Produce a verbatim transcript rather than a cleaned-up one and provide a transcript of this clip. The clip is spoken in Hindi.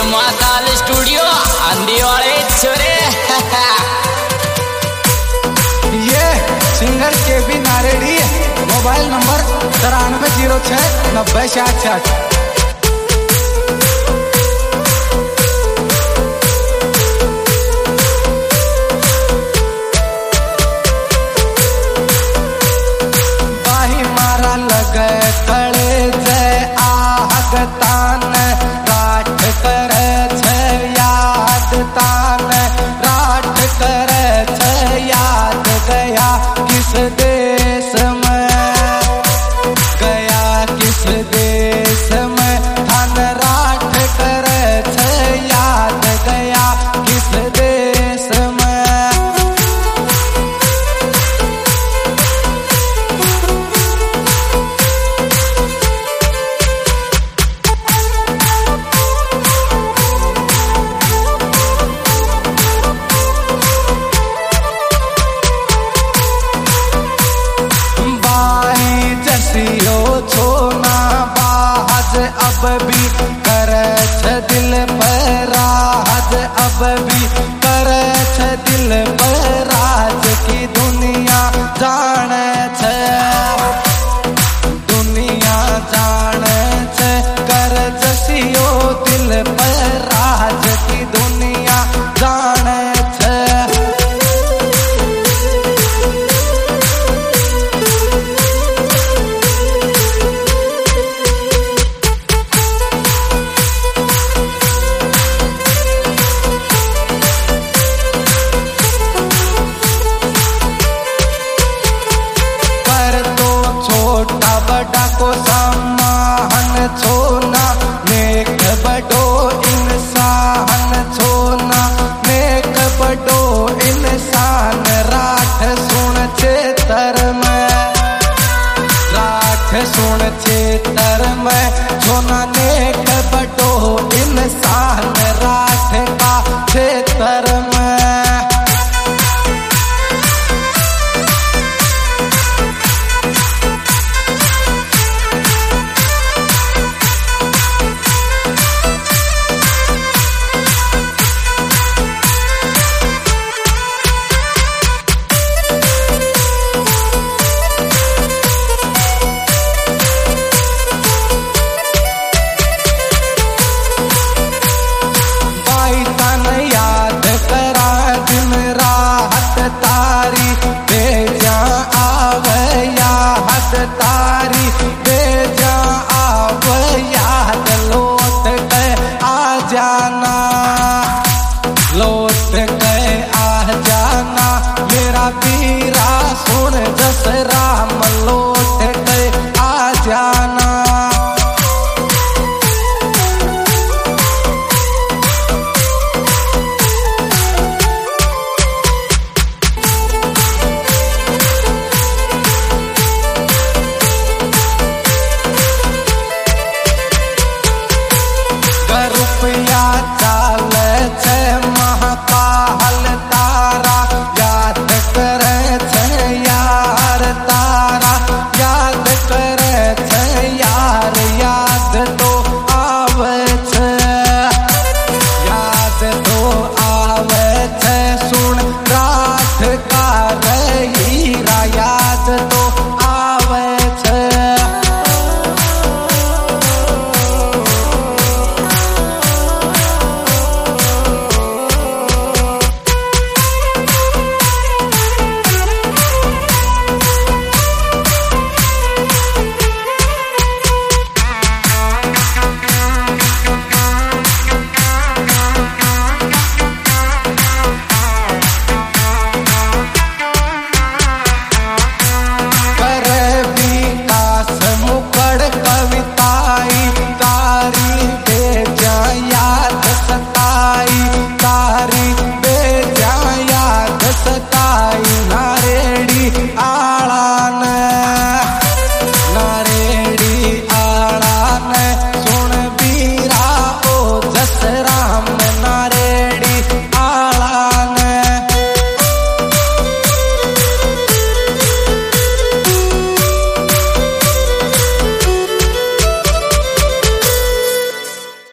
महाकाल स्टूडियो आंधी वाले छोरे। ये singer K B Naredi, mobile number तिरानवे जीरो छः नब्बे साठ साठ। बाही मारा लगे खड़े जय आहग तान राठ करे छे याद तान राठ करे छे याद गया किस देश में गया किस देश में धन राठ करे छे याद गया किस देश में। छोना बाज अब भी करे छ दिल पर राज, अब भी करे छ दिल पर राज की दुनिया जाने छ दुनिया जाने छ कर जसियो दिल पर राज की दुनिया जाने छ। बड़ा को सम्मान छोना नेक बड़ो इंसान छोना नेक बड़ो इंसान राठ सुन चेतर में राठ सुन चेतर में छोना नेक बड़ो इंसान राठ का चेतर में।